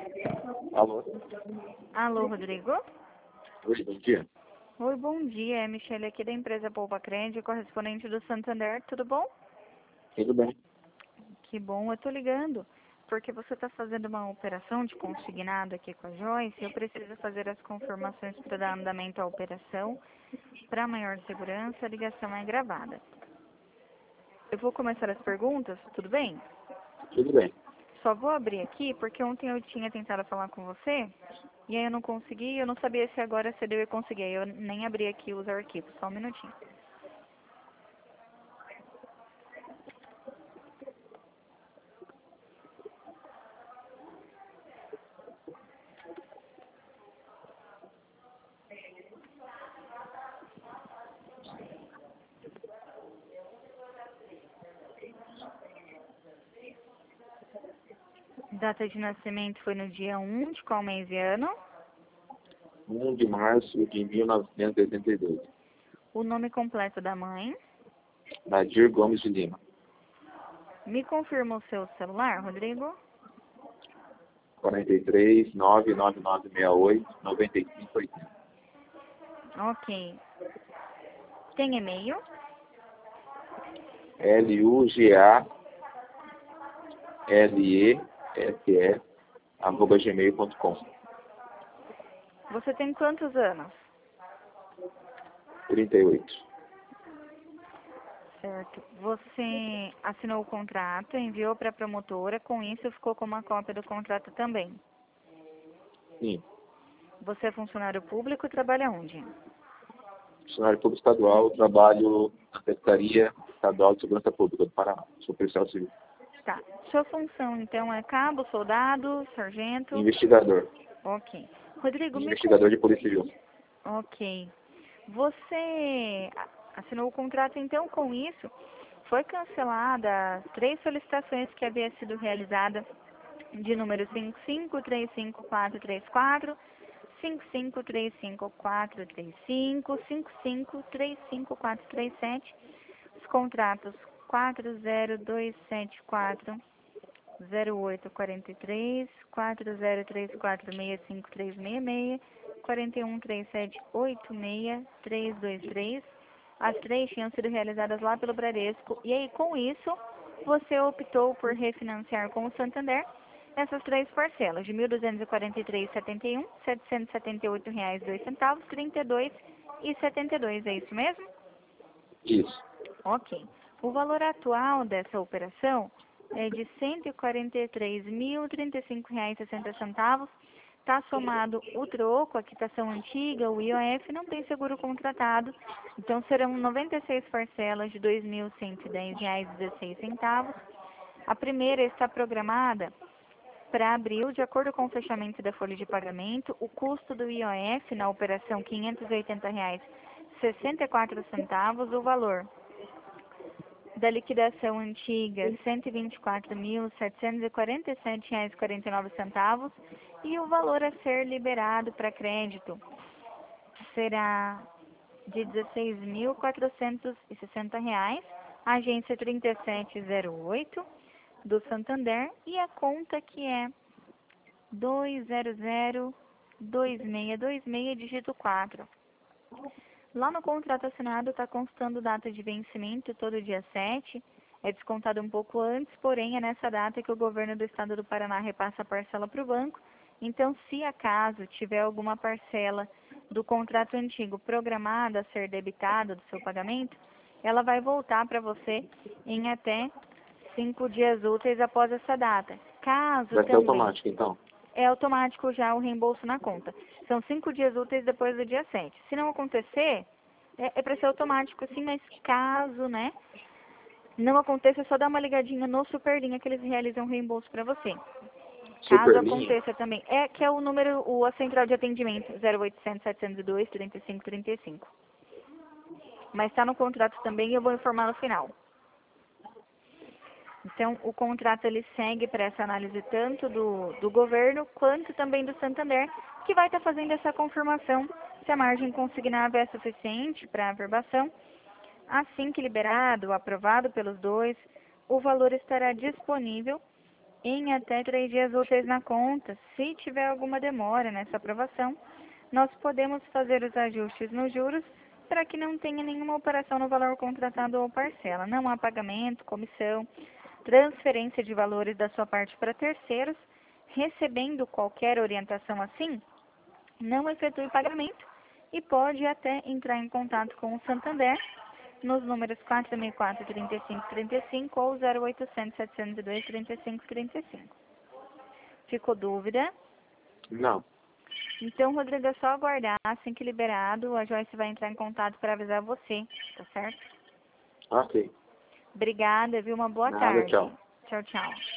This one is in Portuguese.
Alô? Alô, Rodrigo? Oi, bom dia. Oi, bom dia. É Michele aqui da empresa Poupa Crédito, correspondente do Santander. Tudo bom? Tudo bem? Que bom. Eu tô ligando porque você está fazendo uma operação de consignado aqui com a Joyce e eu preciso fazer as confirmações para dar andamento à operação. Para maior segurança, a ligação é gravada. Eu vou começar as perguntas, tudo bem? Tudo bem. Só vou abrir aqui porque ontem eu tinha tentado falar com você e aí eu não consegui, eu não sabia se agora cedo eu ia conseguir. Aí eu nem abri aqui os arquivos, só um minutinho. Data de nascimento foi no dia 1 de qual mês e ano? 1 de março de 1982. O nome completo da mãe. Nadir Gomes de Lima. Me confirma o seu celular, Rodrigo? 43 99968 9580. Ok. Tem e-mail? LUGALESE@gmail.com. Você tem quantos anos? 38. Certo. Você assinou o contrato, enviou para a promotora, com isso ficou com uma cópia do contrato também. Sim. Você é funcionário público e trabalha onde? Funcionário público estadual, trabalho na Secretaria Estadual de Segurança Pública do Paraná. Sou policial civil. Tá. Sua função, então, é cabo, soldado, sargento? Investigador. Ok. Rodrigo, Investigador de Polícia Civil. Ok. Você assinou o contrato, então, com isso, foi cancelada as 3 solicitações que havia sido realizada de número 5535434, 5535435, 5535437, os contratos 40274, 0843, 4034653666, 413786, as 3 tinham sido realizadas lá pelo Bradesco. E aí, com isso, você optou por refinanciar com o Santander essas 3 parcelas de R$ 1.243,71, R$ 778,02, R$ 32,72. É isso mesmo? Isso. Ok. O valor atual dessa operação é de R$ 143.035,60. Está somado o troco, a quitação antiga, o IOF, não tem seguro contratado. Então serão 96 parcelas de R$ 2.110,16. A primeira está programada para abril, de acordo com o fechamento da folha de pagamento. O custo do IOF na operação R$ 580,64. O valor da liquidação antiga, R$ 124.747,49. E o valor a ser liberado para crédito será de R$ 16.460, agência 3708 do Santander, e a conta que é 2002626, dígito 4. Lá no contrato assinado está constando data de vencimento todo dia 7, é descontado um pouco antes, porém é nessa data que o governo do estado do Paraná repassa a parcela para o banco. Então, se acaso tiver alguma parcela do contrato antigo programada a ser debitada do seu pagamento, ela vai voltar para você em até 5 dias úteis após essa data. Caso Vai ser também automático, então. é automático já o reembolso na conta. São 5 dias úteis depois do dia 7. Se não acontecer, é para ser automático sim, mas caso, né, não aconteça, é só dar uma ligadinha no Superlinha que eles realizam o reembolso para você. Caso Superlinha? aconteça também, que é o número, a central de atendimento, 0800 702 3535. Mas está no contrato também e eu vou informar no final. Então, o contrato ele segue para essa análise tanto do governo quanto também do Santander, que vai estar fazendo essa confirmação se a margem consignável é suficiente para a averbação. Assim que liberado, aprovado pelos dois, o valor estará disponível em até 3 dias úteis na conta. Se tiver alguma demora nessa aprovação, nós podemos fazer os ajustes nos juros para que não tenha nenhuma operação no valor contratado ou parcela. Não há pagamento, comissão, transferência de valores da sua parte para terceiros. Recebendo qualquer orientação assim, não efetue pagamento e pode até entrar em contato com o Santander nos números 4.435.35 ou 0800.702.3535. Ficou dúvida? Não. Então, Rodrigo, é só aguardar. Assim que liberado, a Joyce vai entrar em contato para avisar você, tá certo? Ok. Obrigada, viu? Uma boa Nada, tarde. tchau. Tchau, tchau.